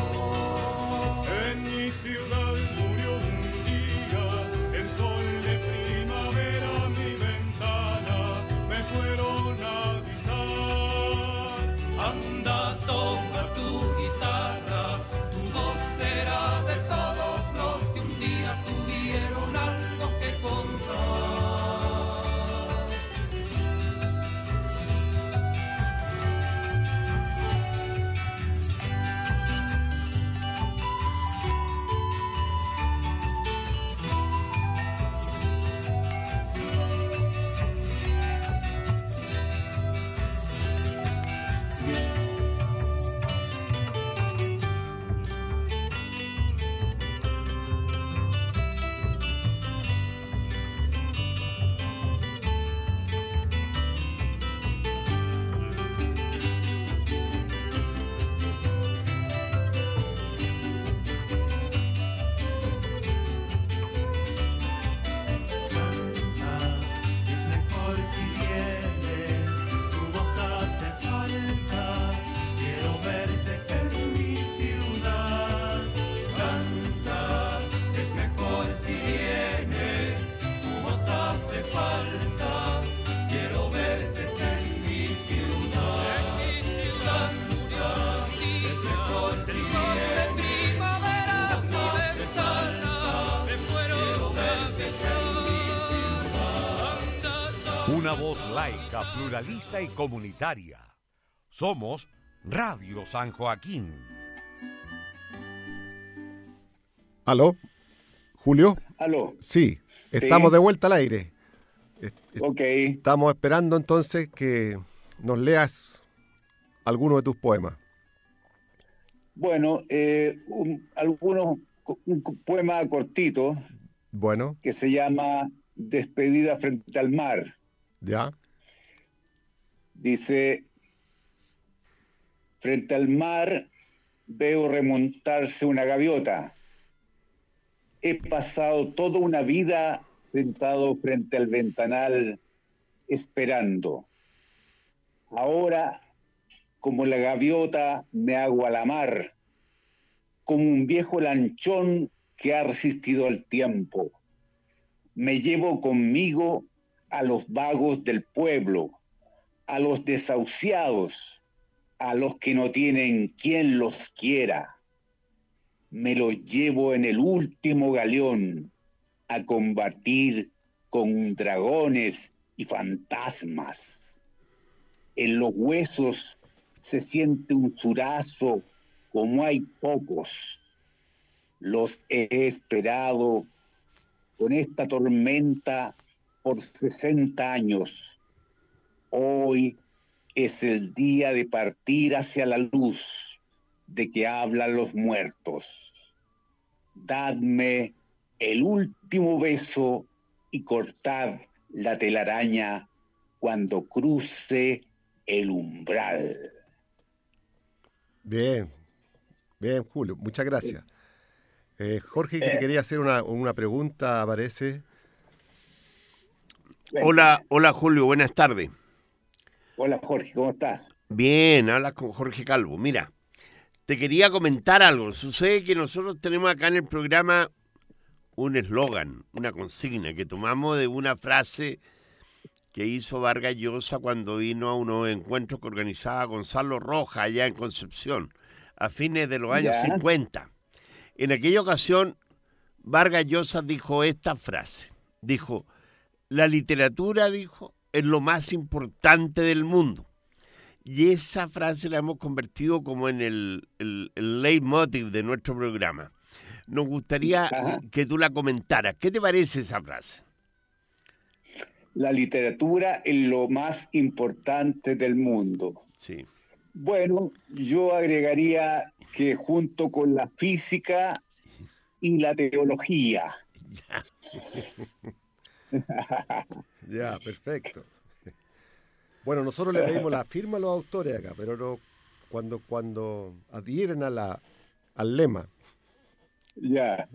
En mi ciudad murió un día el sol de primavera a mi ventana, me fueron a avisar. Anda, toma tu guitarra, tu voz será de todos los que un día tuvieron algo que contar. Una voz laica, pluralista y comunitaria. Somos Radio San Joaquín. ¿Aló? ¿Julio? Aló. Sí, estamos Sí. de vuelta al aire. Est- Ok. Estamos esperando entonces que nos leas alguno de tus poemas. Bueno, eh, un, algunos, un poema cortito Bueno, que se llama Despedida frente al mar. ya. Dice, frente al mar veo remontarse una gaviota. He pasado toda una vida sentado frente al ventanal esperando. Ahora, como la gaviota, me hago a la mar, como un viejo lanchón que ha resistido al tiempo. Me llevo conmigo a los vagos del pueblo, a los desahuciados, a los que no tienen quien los quiera. Me los llevo en el último galeón a combatir con dragones y fantasmas. En los huesos se siente un surazo como hay pocos. Los he esperado con esta tormenta por sesenta años. Hoy es el día de partir hacia la luz de que hablan los muertos. Dadme el último beso y cortad la telaraña cuando cruce el umbral. Bien, bien, Julio, muchas gracias. Eh, Jorge, que te quería hacer una, una pregunta, parece. Hola, hola Julio, buenas tardes. Hola Jorge, ¿cómo estás? Bien, hablas con Jorge Calvo. Mira, te quería comentar algo. Sucede que nosotros tenemos acá en el programa un eslogan, una consigna que tomamos de una frase que hizo Vargas Llosa cuando vino a unos encuentros que organizaba Gonzalo Rojas allá en Concepción, a fines de los años Ya. cincuenta. En aquella ocasión, Vargas Llosa dijo esta frase. Dijo, la literatura, dijo, es lo más importante del mundo. Y esa frase la hemos convertido como en el, el, el leitmotiv de nuestro programa. Nos gustaría Ajá. que tú la comentaras. ¿Qué te parece esa frase? La literatura es lo más importante del mundo. Sí. Bueno, yo agregaría que junto con la física y la teología. Ya. Ya, perfecto. Bueno, nosotros le pedimos la firma a los autores acá, pero no, cuando, cuando adhieren a la, al lema. Ya.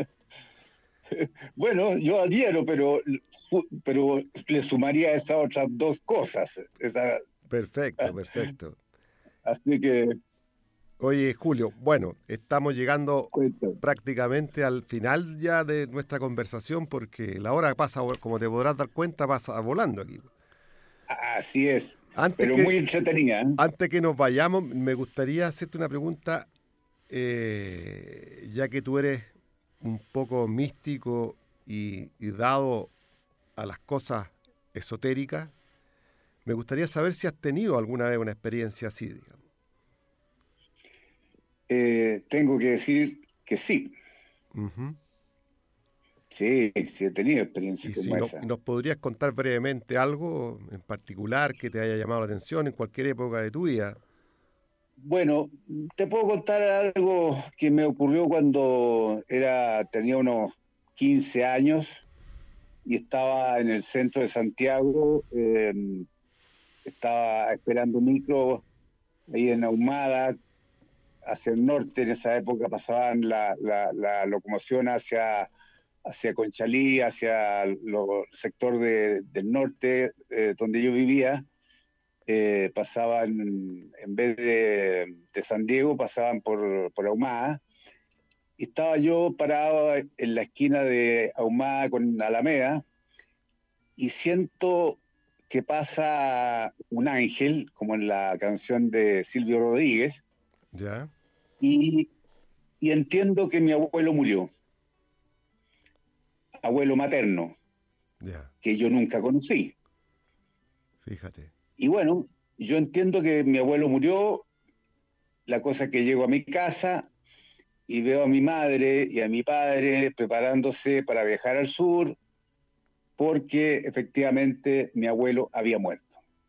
Bueno, yo adhiero, pero, pero le sumaría estas otras dos cosas. Esa, Perfecto, perfecto. así que... Oye, Julio, bueno, estamos llegando cuento. prácticamente al final ya de nuestra conversación porque la hora pasa, como te podrás dar cuenta, pasa volando aquí. Así es, Antes pero que, muy entretenida. ¿eh? Antes que nos vayamos, me gustaría hacerte una pregunta, eh, ya que tú eres un poco místico y, y dado a las cosas esotéricas, me gustaría saber si has tenido alguna vez una experiencia así, digamos. Eh, tengo que decir que sí. Uh-huh. Sí, sí he tenido experiencias Y como si no, esa. nos podrías contar brevemente algo en particular que te haya llamado la atención en cualquier época de tu vida. Bueno, te puedo contar algo que me ocurrió cuando era, tenía unos quince años y estaba en el centro de Santiago, eh, estaba esperando un micro ahí en Ahumada, hacia el norte. En esa época pasaban la, la, la locomoción hacia, hacia Conchalí, hacia el sector de, del norte, eh, donde yo vivía. Eh, pasaban, en vez de, de San Diego, pasaban por, por Ahumada. Y estaba yo parado en la esquina de Ahumada con Alameda y siento que pasa un ángel, como en la canción de Silvio Rodríguez, ¿Ya? y, y entiendo que mi abuelo murió, abuelo materno, Ya, que yo nunca conocí. fíjate. Y bueno, yo entiendo que mi abuelo murió. La cosa es que llego a mi casa y veo a mi madre y a mi padre preparándose para viajar al sur, porque efectivamente mi abuelo había muerto.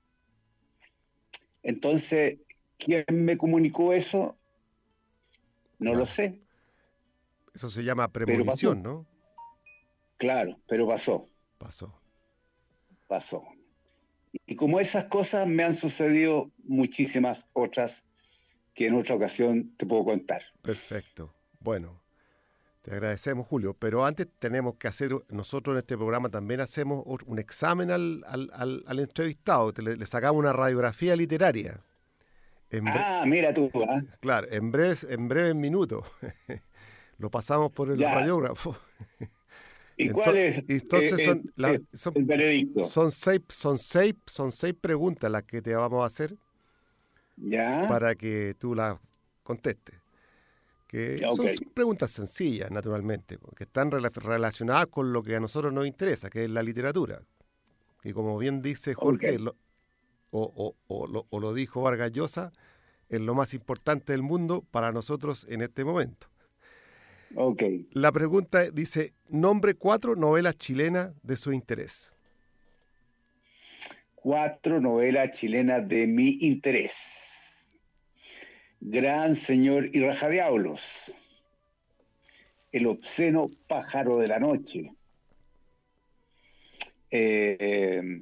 Entonces, ¿quién me comunicó eso? No Claro. lo sé. Eso se llama premonición, ¿no? Claro, pero pasó, Pasó. pasó. Y como esas cosas me han sucedido muchísimas otras que en otra ocasión te puedo contar. Perfecto. Bueno, te agradecemos, Julio. Pero antes tenemos que hacer, nosotros en este programa también hacemos un examen al, al, al, al entrevistado. Le, le sacamos una radiografía literaria. En bre- Ah, mira tú, ¿eh? Claro, en breves, en breves minutos. Lo pasamos por el Ya. radiógrafo. ¿Y Ento- cuál es, y entonces eh, son, eh, la- eh, son, el veredicto? son seis, son seis, son seis preguntas las que te vamos a hacer ¿Ya? para que tú las contestes. Que Ya, son ok. preguntas sencillas, naturalmente, que están rela- relacionadas con lo que a nosotros nos interesa, que es la literatura. Y como bien dice Jorge, Ok. lo- o, o- o lo, o lo dijo Vargas Llosa, es lo más importante del mundo para nosotros en este momento. Ok. La pregunta dice, nombre cuatro novelas chilenas de su interés. Cuatro novelas chilenas de mi interés. Gran Señor y Rajadiablos. El obsceno pájaro de la noche. Eh,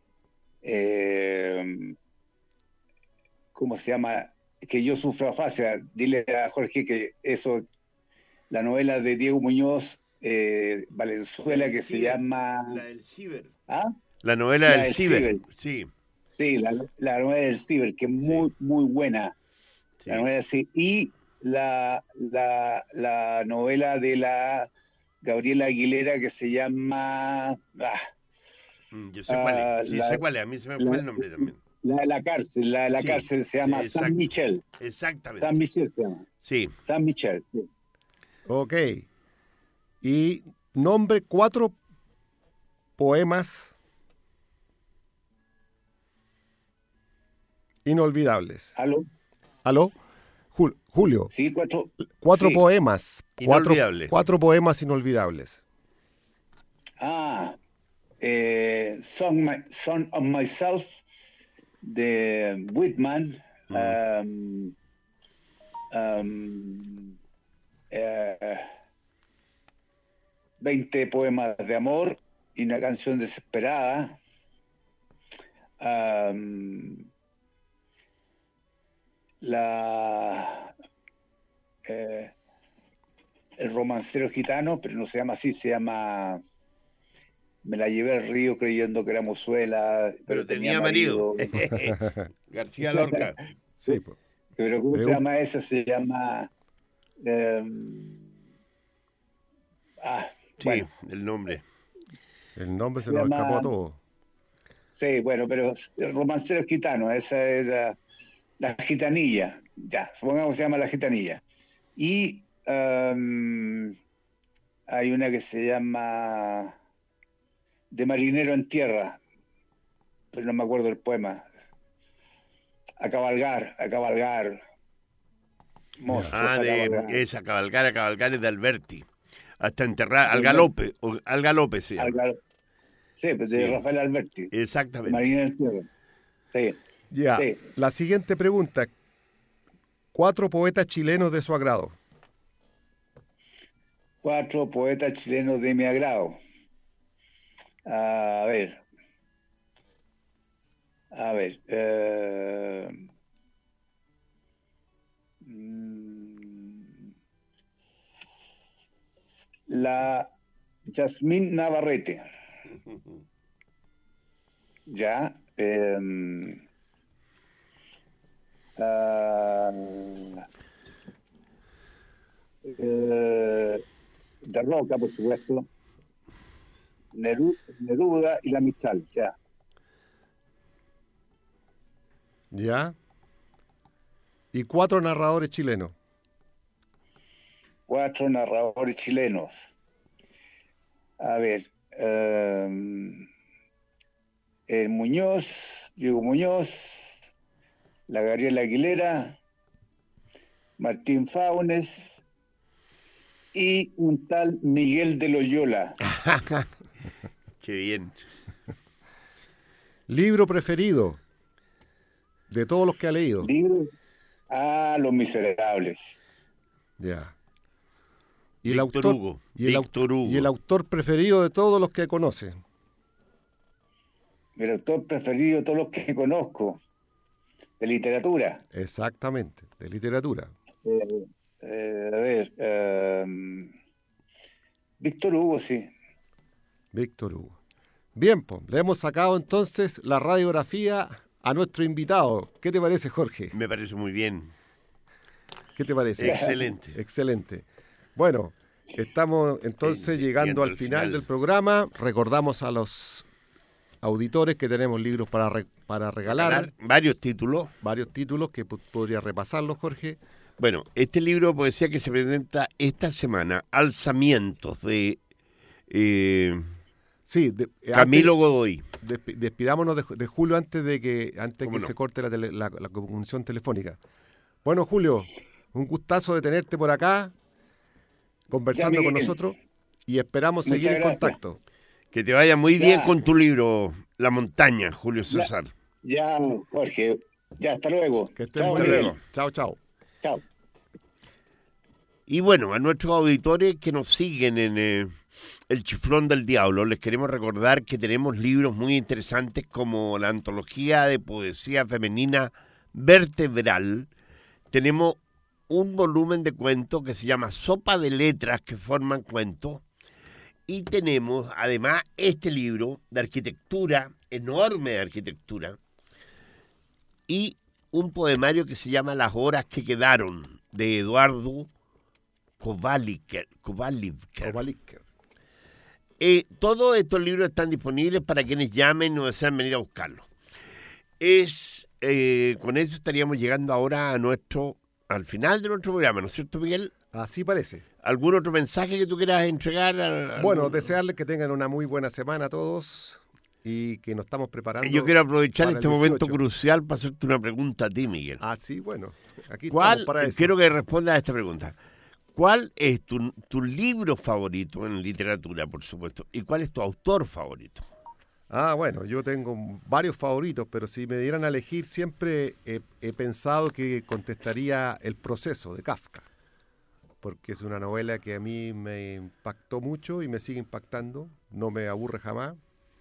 eh, ¿Cómo se llama? Que yo sufro afasia. Dile a Jorge que eso, la novela de Diego Muñoz eh, Valenzuela, que se Ciber, llama... La del Ciber. ¿Ah? La novela La del del Ciber. Ciber. Sí, Sí, la, la novela del Ciber, que es muy, muy buena. sí. La novela, sí. Y la, la, la novela de la Gabriela Aguilera que se llama... ah, Mm, Yo sé Ah, cuál es. Sí, la- sé cuál es. A mí se me la- fue el nombre también. la de la cárcel, la de la Sí, cárcel se sí, llama exacto. San Michel. Exactamente. San Michel se llama. Sí. San Michel, sí. Ok. Y nombre cuatro poemas inolvidables. ¿Aló? ¿Aló? Jul- Julio, Sí, cuatro. cuatro sí. poemas. Cuatro, Inolvidable. cuatro poemas inolvidables. Ah, eh, Song, My- Song of Myself de Whitman. Mm. um, um, eh, veinte poemas de amor y una canción desesperada. Um, la eh, el romancero gitano, pero no se llama así, se llama Me la llevé al río creyendo que era mozuela, pero, pero tenía, tenía marido. marido. García Lorca. Sí, pues. Pero ¿cómo Me se gu- llama esa? Se llama eh, ah, Sí, bueno, el nombre. El nombre se Se nos llama- escapó a todos. sí, bueno, pero el romancero gitano, esa es la, la gitanilla, ya, supongamos que se llama La Gitanilla. Y um, hay una que se llama De marinero en tierra, pero no me acuerdo el poema. A cabalgar, a cabalgar. Mozos, Ah, a de cabalgar. esa cabalgar, a cabalgar es de Alberti. Hasta enterrar, al Alberti. galope, o, al galope se llama. Al gal- sí, pues de Sí. Rafael Alberti. De Exactamente. marinero en tierra. Sí. Ya, Sí. la siguiente pregunta. Cuatro poetas chilenos de su agrado. Cuatro poetas chilenos de mi agrado. A ver. A ver. eh, mm, la Yasmín Navarrete. Ya. em, ah, eh, de Roca, por supuesto. Neru- Neruda y la Mistral, ya. ¿Ya? Y cuatro narradores chilenos. Cuatro narradores chilenos. A ver, eh, el Muñoz, Diego Muñoz, la Gabriela Aguilera, Martín Faunes y un tal Miguel de Loyola. Qué bien. Libro preferido de todos los que ha leído. Libro. Ah, Los Miserables. Ya. Y el Víctor autor, Hugo. y el, au- Víctor Hugo. y el autor preferido de todos los que conoce. Mi autor preferido de todos los que conozco. De literatura. Exactamente, de literatura. Eh, eh, a ver, eh, Víctor Hugo, sí. Víctor Hugo. Bien, pues, le hemos sacado entonces la radiografía a nuestro invitado. ¿Qué te parece, Jorge? Me parece muy bien. ¿Qué te parece? Excelente. Excelente. Bueno, estamos entonces Sí, llegando llegando al al final, final. del programa. Recordamos a los auditores que tenemos libros para, re- para regalar, Ganar varios títulos. varios títulos que po- podría repasarlos, Jorge. Bueno, este libro de poesía que se presenta esta semana, Alzamientos, de eh, Sí, de- eh, Camilo Godoy. antes- despi- despidámonos de, de Julio antes de que antes ¿Cómo que no? se corte la, tele- la- la comunicación telefónica. Bueno, Julio, un gustazo de tenerte por acá, conversando Ya, con Miguel. nosotros y esperamos Muchas seguir en gracias. contacto. Que te vaya muy Ya. bien con tu libro, La Montaña, Julio César. Ya, Jorge. Ya, hasta luego. Que estén Chao, muy Hasta Miguel. bien. luego. Chao, chao. Chao. Y bueno, a nuestros auditores que nos siguen en eh, El Chiflón del Diablo, les queremos recordar que tenemos libros muy interesantes como la antología de poesía femenina Vertebral. Tenemos un volumen de cuentos que se llama Sopa de Letras que forman cuentos. Y tenemos además este libro de arquitectura, enorme de arquitectura, y un poemario que se llama Las horas que quedaron, de Eduardo Kowalker. Kowalker. Kowalker. Eh, todos estos libros están disponibles para quienes llamen o desean venir a buscarlos. Es, eh, con eso estaríamos llegando ahora a nuestro, al final de nuestro programa, ¿no es cierto, Miguel? Así parece. ¿Algún otro mensaje que tú quieras entregar? a- a- Bueno, desearles que tengan una muy buena semana a todos y que nos estamos preparando. Yo quiero aprovechar para el este momento dieciocho. crucial para hacerte una pregunta a ti, Miguel. Ah, sí, bueno. Aquí ¿Cuál, estamos para eso. quiero que respondas a esta pregunta. ¿Cuál es tu, tu libro favorito en literatura, por supuesto? ¿Y cuál es tu autor favorito? Ah, bueno, yo tengo varios favoritos, pero si me dieran a elegir, siempre he, he pensado que contestaría El proceso de Kafka, porque es una novela que a mí me impactó mucho y me sigue impactando, no me aburre jamás,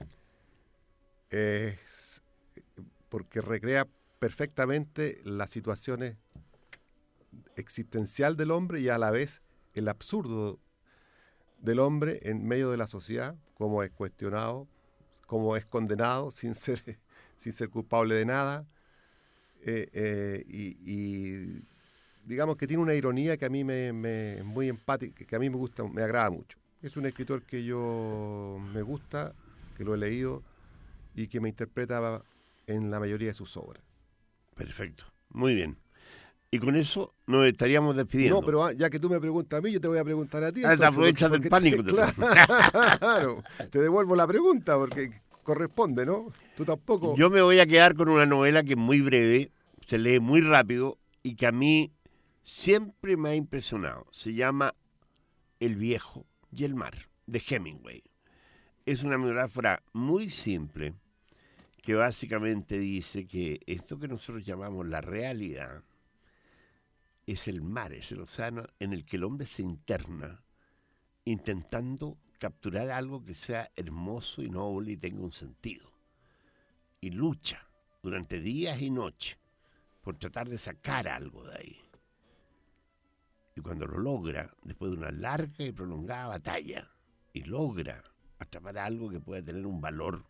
es porque recrea perfectamente las situaciones existencial del hombre y a la vez el absurdo del hombre en medio de la sociedad, cómo es cuestionado, cómo es condenado sin ser, sin ser culpable de nada, eh, eh, y, y digamos que tiene una ironía que a mí me, me muy empática, que a mí me gusta, me agrada mucho. Es un escritor que yo me gusta, que lo he leído y que me interpreta en la mayoría de sus obras. Perfecto, muy bien. Y con eso nos estaríamos despidiendo. No, pero ya que tú me preguntas a mí, yo te voy a preguntar a ti. Ah, te aprovechas del pánico. Te, claro, te devuelvo la pregunta porque corresponde, ¿no? Tú tampoco. Yo me voy a quedar con una novela que es muy breve, se lee muy rápido y que a mí siempre me ha impresionado. Se llama El viejo y el mar, de Hemingway. Es una metáfora muy simple que básicamente dice que esto que nosotros llamamos la realidad es el mar, es el océano en el que el hombre se interna intentando capturar algo que sea hermoso y noble y tenga un sentido. Y lucha durante días y noches por tratar de sacar algo de ahí. Y cuando lo logra, después de una larga y prolongada batalla, y logra atrapar algo que pueda tener un valor,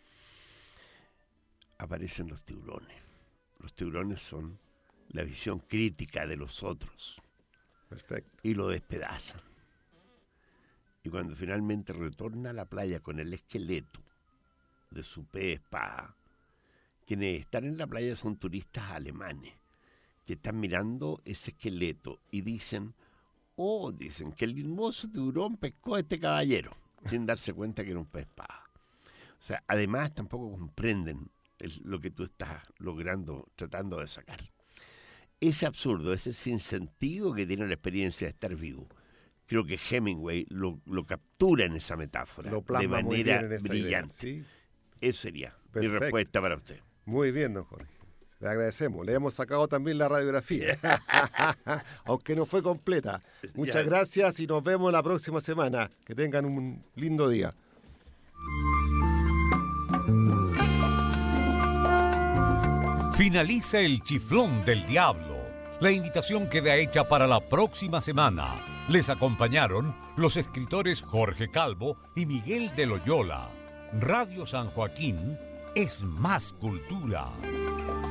aparecen los tiburones. Los tiburones son la visión crítica de los otros. Perfecto. Y lo despedazan. Y cuando finalmente retorna a la playa con el esqueleto de su pez espada, quienes están en la playa son turistas alemanes que están mirando ese esqueleto y dicen, oh, dicen que el hermoso tiburón pescó a este caballero, sin darse cuenta que era un pez espada. O sea, además tampoco comprenden el, lo que tú estás logrando, tratando de sacar. Ese absurdo, ese sinsentido que tiene la experiencia de estar vivo, creo que Hemingway lo, lo captura en esa metáfora lo de manera Idea, brillante. ¿sí? Esa sería Perfecto. Mi respuesta para usted. Muy bien, don Jorge. Le agradecemos. Le hemos sacado también la radiografía, aunque no fue completa. Muchas Ya. gracias y nos vemos la próxima semana. Que tengan un lindo día. Finaliza El Chiflón del Diablo. La invitación queda hecha para la próxima semana. Les acompañaron los escritores Jorge Calvo y Miguel de Loyola. Radio San Joaquín es más cultura.